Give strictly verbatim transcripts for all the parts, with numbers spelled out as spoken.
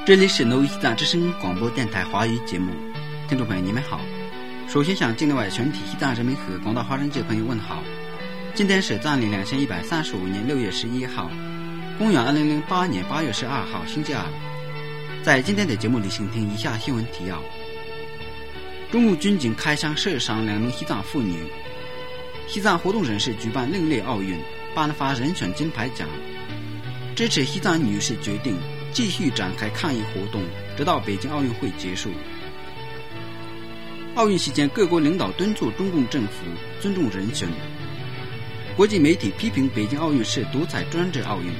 这里是诺伊西藏之声广播电台华语节目，听众朋友你们好。首先向境内外全体西藏人民和广大华人界朋友问好。今天是藏历两千一百三十五年六月十一号，公元二零零八年八月十二号星期二。在今天的节目里，请听以下新闻提要：中共军警开枪射伤两名西藏妇女；西藏活动人士举办另类奥运，颁发人权金牌奖；支持西藏女士决定继续展开抗议活动，直到北京奥运会结束。奥运期间，各国领导敦促中共政府尊重人权。国际媒体批评北京奥运是独裁专制奥运。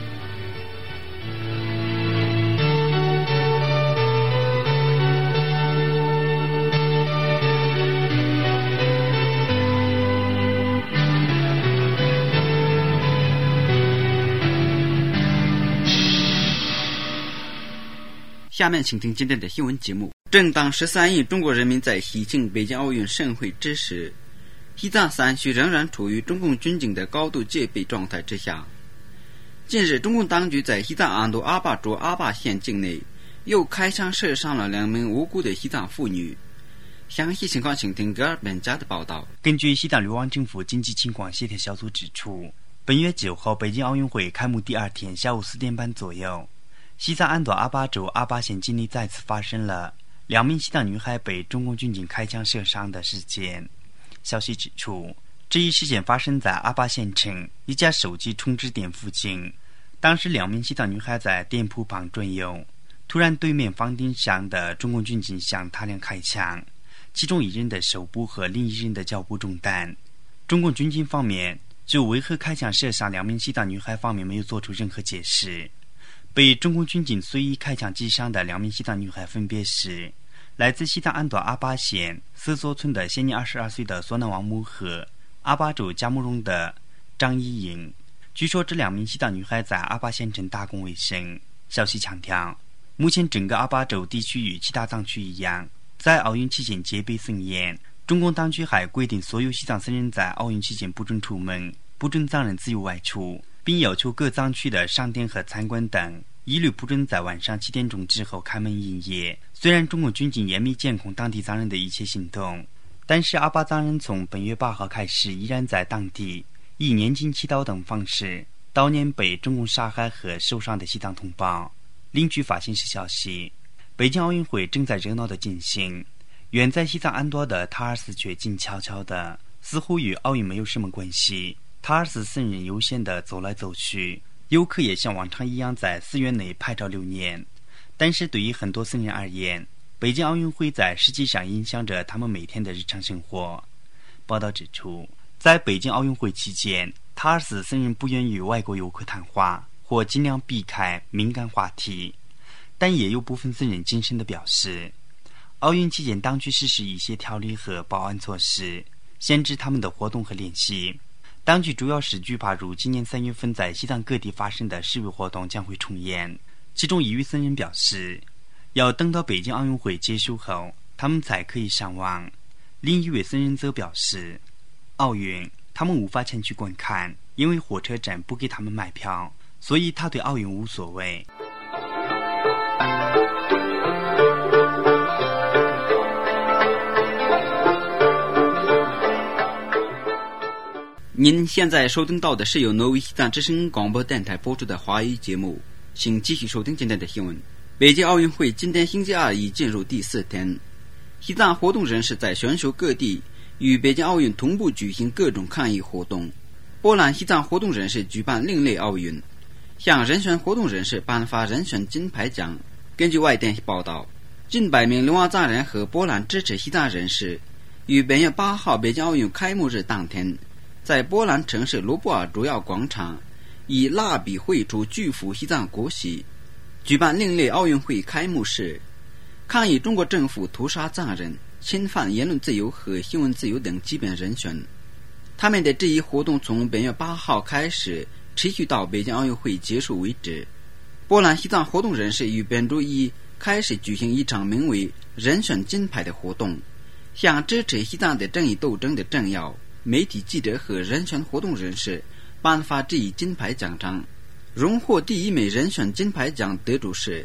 下面请听今天的新闻节目。正当十三亿中国人民在喜庆北京奥运盛会之时，西藏山区仍然处于中共军警的高度戒备状态之下。近日，中共当局在西藏安多阿坝州阿坝县境内又开枪射伤了两名无辜的西藏妇女。详细情况请听格尔本家的报道。 根据西藏流亡政府经济情况协调小组指出，本月九号北京奥运会开幕第二天下午四点半左右，西藏安多阿坝州阿坝县境内再次发生了两名西藏女孩被中共军警开枪射伤的事件。消息指出，这一事件发生在阿坝县城一家手机充值点附近。当时两名西藏女孩在店铺旁转悠，突然对面房顶上的中共军警向他俩开枪，其中一人的手部和另一人的脚部中弹。中共军警方面就为何开枪射伤两名西藏女孩方面没有做出任何解释。被中共军警随意开枪击伤的两名西藏女孩分别是来自西藏安多阿坝县色索村的现年二十二岁的索南王木和阿坝州加木荣的张一颖。据说这两名西藏女孩在阿坝县城打工为生。消息强调，目前整个阿坝州地区与其他藏区一样，在奥运期间戒备森严。中共当局还规定所有西藏僧人在奥运期间不准出门，不准藏人自由外出，并要求各藏区的商店和餐馆等一律不准在晚上七点钟之后开门营业。虽然中共军警严密监控当地藏人的一切行动，但是阿坝藏人从本月八号开始依然在当地以念经祈祷等方式悼念被中共杀害和受伤的西藏同胞。另据法新社消息，北京奥运会正在热闹的进行，远在西藏安多的塔尔寺却静悄悄的，似乎与奥运没有什么关系。塔尔寺僧人悠闲地走来走去，游客也像往常一样在寺院内拍照留念。但是对于很多僧人而言，北京奥运会在实际上影响着他们每天的日常生活。报道指出，在北京奥运会期间，塔尔寺僧人不愿与外国游客谈话，或尽量避开敏感话题。但也有部分僧人谨慎地表示，奥运期间当局实施一些条例和保安措施，限制他们的活动和练习。当局主要是惧怕如今年三月份在西藏各地发生的示威活动将会重演。其中一位僧人表示，要等到北京奥运会结束后他们才可以上网。另一位僧人则表示，奥运他们无法前去观看，因为火车站不给他们买票，所以他对奥运无所谓。 您现在收听到的是由挪威西藏之声广播电台播出的华语节目，请继续收听今天的新闻。北京奥运会今天星期二已进入第四天，西藏活动人士在全球各地与北京奥运同步举行各种抗议活动。波兰西藏活动人士举办另类奥运，向人权活动人士颁发人权金牌奖。根据外电报道，近百名流亡藏人和波兰支持西藏人士于本月八号北京奥运开幕日当天，在波兰城市卢布尔主要广场以蜡笔绘出巨幅西藏国旗，举办另类奥运会开幕式，抗议中国政府屠杀藏人，侵犯言论自由和新闻自由等基本人权。他们的这一活动从本月八号开始，持续到北京奥运会结束为止。波兰西藏活动人士于本周一开始举行一场名为人权金牌的活动，向支持西藏的正义斗争的政要、媒体记者和人权活动人士颁发这一金牌奖章。荣获第一枚人权金牌奖得主是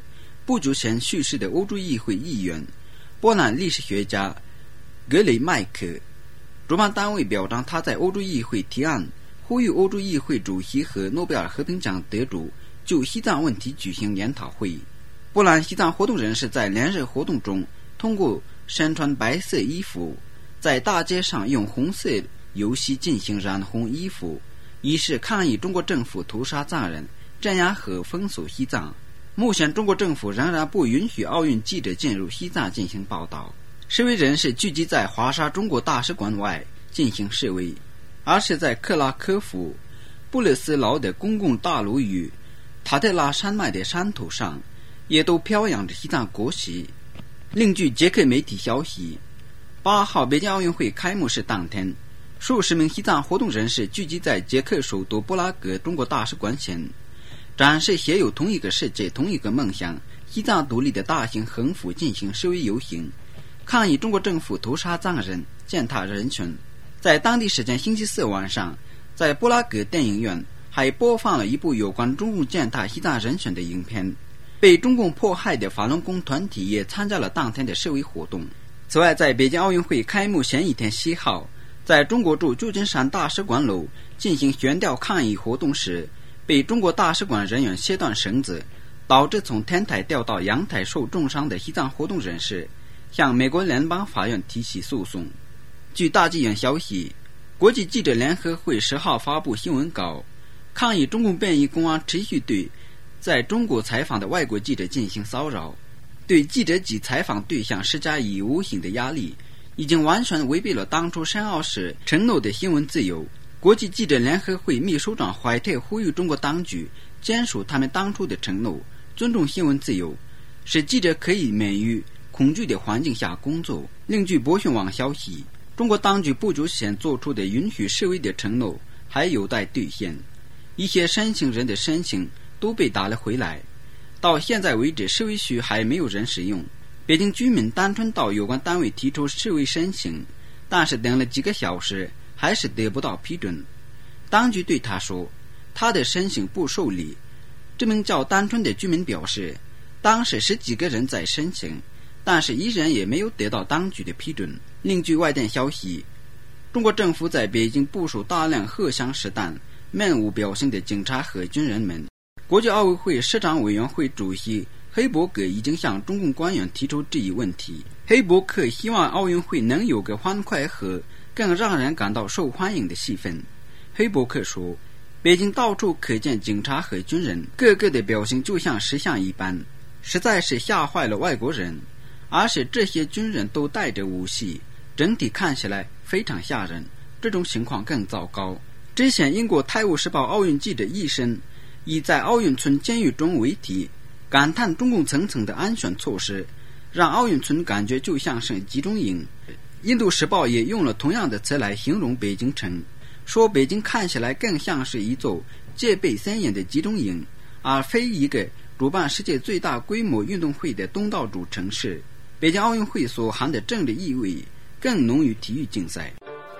不久前去世的欧洲议会议员、波兰历史学家格雷麦克。主办单位表彰他在欧洲议会提案，呼吁欧洲议会主席和诺贝尔和平奖得主就西藏问题举行研讨会。波兰西藏活动人士在连日活动中，通过身穿白色衣服，在大街上用红色油漆进行染红衣服，以示抗议中国政府屠杀藏人、镇压和封锁西藏。目前中国政府仍然不允许奥运记者进入西藏进行报道。示威人士聚集在华沙中国大使馆外进行示威，而是在克拉科夫、布勒斯劳的公共大楼与塔特拉山脉的山头上也都飘扬着西藏国旗。另据捷克媒体消息，八号北京奥运会开幕式当天，数十名西藏活动人士聚集在捷克首都布拉格中国大使馆前，展示写有同一个世界同一个梦想西藏独立的大型横幅进行示威游行，抗议中国政府屠杀藏人、践踏人权。在当地时间星期四晚上，在布拉格电影院还播放了一部有关中共践踏西藏人权的影片。被中共迫害的法轮功团体也参加了当天的示威活动。此外，在北京奥运会开幕前一天七号，在中国驻旧金山大使馆楼进行悬吊抗议活动时，被中国大使馆人员切断绳子，导致从天台掉到阳台受重伤的西藏活动人士向美国联邦法院提起诉讼。据大纪元消息，国际记者联合会十号发布新闻稿，抗议中共便衣公安持续对在中国采访的外国记者进行骚扰，对记者及采访对象施加以无形的压力，已经完全违背了当初申奥时承诺的新闻自由。国际记者联合会秘书长怀特呼吁中国当局坚守他们当初的承诺，尊重新闻自由，使记者可以免于恐惧的环境下工作。另据博讯网消息，中国当局不久前做出的允许示威的承诺还有待兑现，一些申请人的申请都被打了回来。到现在为止，示威区还没有人使用。北京居民单纯到有关单位提出示威申请，但是等了几个小时还是得不到批准。当局对他说他的申请不受理。这名较单纯的居民表示，当时十几个人在申请，但是一人也没有得到当局的批准。另据外电消息，中国政府在北京部署大量荷枪实弹、面无表情的警察和军人们。国际奥委会市长委员会主席黑伯格已经向中共官员提出这一问题。黑伯克希望奥运会能有个欢快和更让人感到受欢迎的气氛。黑伯克说，北京到处可见警察和军人，个个的表情就像石像一般，实在是吓坏了外国人。而且这些军人都带着武器，整体看起来非常吓人。这种情况更糟糕。之前英国《泰晤士报》奥运记者医生以在奥运村监狱中为题，感叹中共层层的安全措施让奥运村感觉就像是集中营。印度时报也用了同样的词来形容北京城，说北京看起来更像是一座戒备森严的集中营，而非一个主办世界最大规模运动会的东道主城市。北京奥运会所含的政治意味更浓于体育竞赛。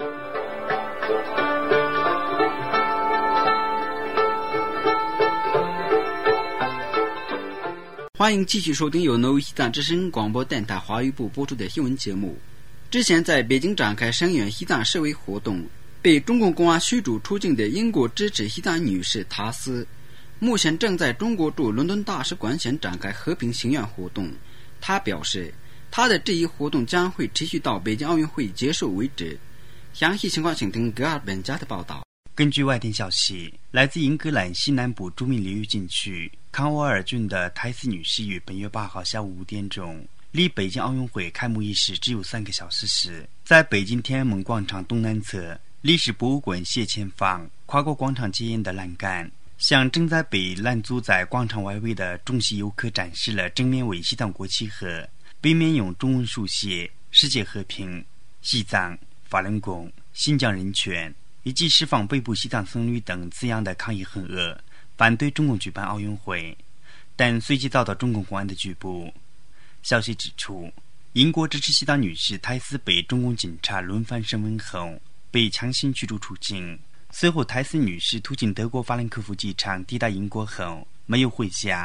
欢迎继续收听由挪威西藏之声广播电台华语部播出的新闻节目。之前在北京展开声援西藏示威活动，被中共公安驱逐出境的英国支持西藏女士塔斯，目前正在中国驻伦敦大使馆前展开和平请愿活动。她表示，她的这一活动将会持续到北京奥运会结束为止。详细情况请听格尔本家的报道。 根据外电消息，来自英格兰西南部著名领域禁区康沃尔郡的泰斯女士于本月八号下午五点钟，离北京奥运会开幕仪式只有三个小时时，在北京天安门广场东南侧历史博物馆斜前方跨过广场戒严的栏杆，向正在被拦阻在广场外围的中西游客展示了正面为西藏国旗和背面用中文书写世界和平、西藏、法轮功、新疆人权以及释放被捕西藏僧侣等字样的抗议横额，反对中共举办奥运会，但随即遭到中共公安的拘捕。消息指出，英国支持西藏女士泰斯被中共警察轮番审问后被强行驱逐出境。随后泰斯女士途经德国法兰克福机场抵达英国后没有回家，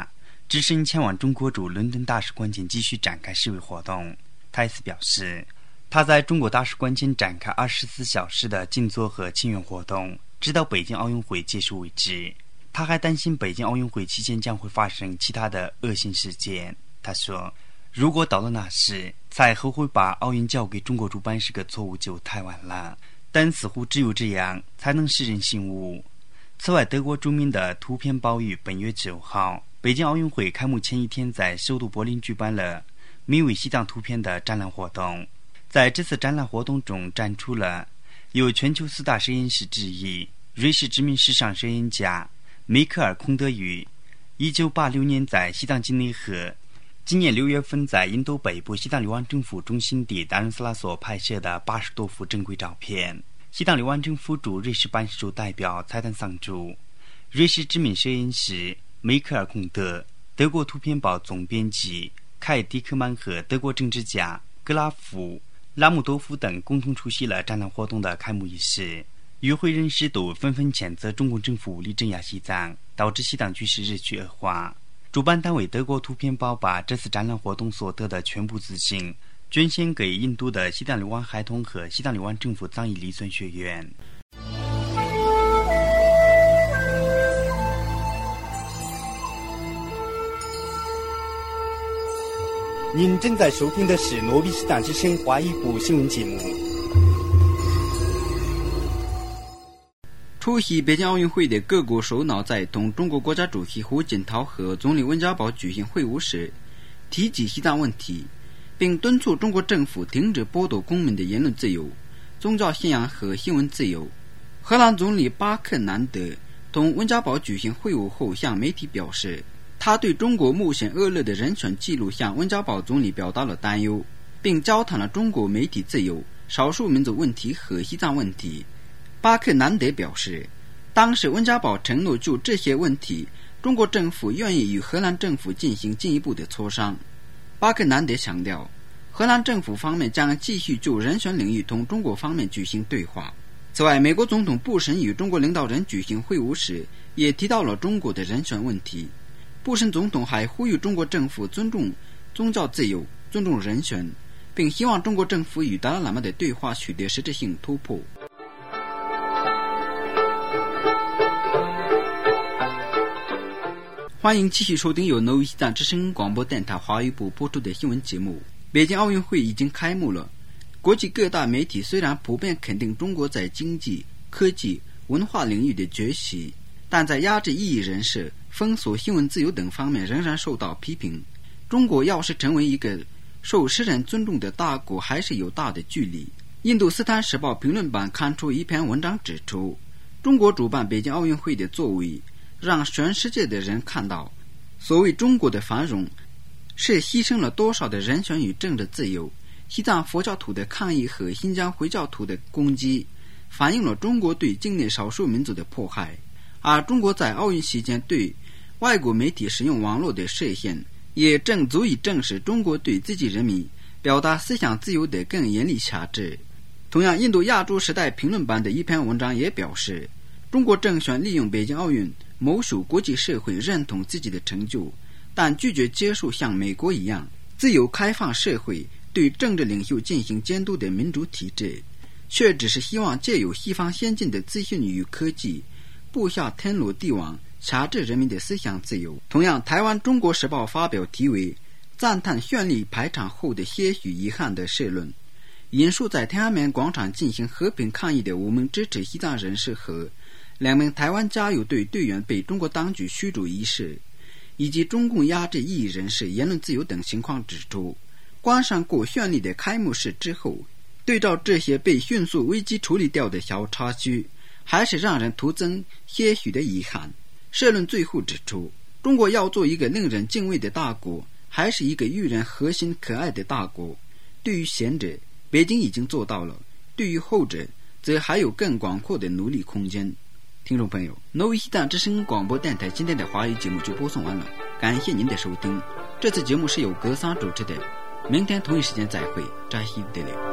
只身前往中国驻伦敦大使馆前继续展开示威活动。泰斯表示，他在中国大使馆前展开二十四小时的静坐和请愿活动，直到北京奥运会结束为止。他还担心北京奥运会期间将会发生其他的恶性事件。他说，如果到了那时才后悔把奥运交给中国主办是个错误就太晚了，但似乎只有这样才能使人醒悟。此外，德国著名的图片报于本月九号北京奥运会开幕前一天在首都柏林举办了名为西藏图片的展览活动。在这次展览活动中展出了由全球四大摄影师之一瑞士知名时尚摄影家梅克尔·孔德于一九八六年在西藏境内和今年六月份在印度北部西藏流亡政府中心地达仁斯拉所拍摄的八十多幅珍贵照片。西藏流亡政府驻瑞士办事处代表蔡丹桑祝、瑞士知名摄影师梅克尔·孔德、德国图片报总编辑凯迪克曼和德国政治家格拉夫、拉姆多夫等共同出席了展览活动的开幕仪式。与会人士都纷纷谴责中共政府无力镇压西藏，导致西藏局势日趋恶化。主办单位德国图片报把这次展览活动所得的全部资金捐献给印度的西藏流亡孩童和西藏流亡政府藏医理存学院。 您正在收听的是诺比西藏之声华语部新闻节目。 出席北京奥运会的各国首脑在同中国国家主席胡锦涛和总理温家宝举行会晤时，提及西藏问题，并敦促中国政府停止剥夺公民的言论自由、宗教信仰和新闻自由。荷兰总理巴克南德同温家宝举行会晤后向媒体表示，他对中国目前恶劣的人权记录向温家宝总理表达了担忧，并交谈了中国媒体自由、少数民族问题和西藏问题。巴克南德表示，当时温家宝承诺就这些问题，中国政府愿意与荷兰政府进行进一步的磋商。巴克南德强调，荷兰政府方面将继续就人权领域同中国方面举行对话。此外，美国总统布什与中国领导人举行会晤时，也提到了中国的人权问题。布什总统还呼吁中国政府尊重宗教自由、尊重人权，并希望中国政府与达赖喇嘛的对话取得实质性突破。欢迎继续收听由诺伊西藏之声广播电台华语部播出的新闻节目。北京奥运会已经开幕了，国际各大媒体虽然普遍肯定中国在经济、科技、文化领域的崛起，但在压制异议人士、封锁新闻自由等方面仍然受到批评。中国要是成为一个受世人尊重的大国，还是有大的距离。印度斯坦时报评论版刊出一篇文章指出，中国主办北京奥运会的作为让全世界的人看到，所谓中国的繁荣是牺牲了多少的人权与政治自由。西藏佛教徒的抗议和新疆回教徒的攻击反映了中国对境内少数民族的迫害，而中国在奥运期间对外国媒体使用网络的设限，也正足以证实中国对自己人民表达思想自由的更严厉辖制。同样，印度亚洲时代评论版的一篇文章也表示，中国政权利用北京奥运谋求国际社会认同自己的成就，但拒绝接受像美国一样自由开放社会对政治领袖进行监督的民主体制，却只是希望借由西方先进的资讯与科技布下天罗地网，辖制人民的思想自由。同样，台湾中国时报发表题为赞叹绚丽排场后的些许遗憾的社论，引述在天安门广场进行和平抗议的五名支持西藏人士和两名台湾加油队队员被中国当局驱逐一事，以及中共压制异议人士言论自由等情况指出，观赏过绚丽的开幕式之后，对照这些被迅速危机处理掉的小插曲，还是让人徒增些许的遗憾。社论最后指出，中国要做一个令人敬畏的大国，还是一个育人和心可爱的大国。对于前者，北京已经做到了，对于后者则还有更广阔的努力空间。听众朋友，诺伊西藏之声广播电台今天的华语节目就播送完了，感谢您的收听。这次节目是由格桑主持的，明天同一时间再会，扎西德勒。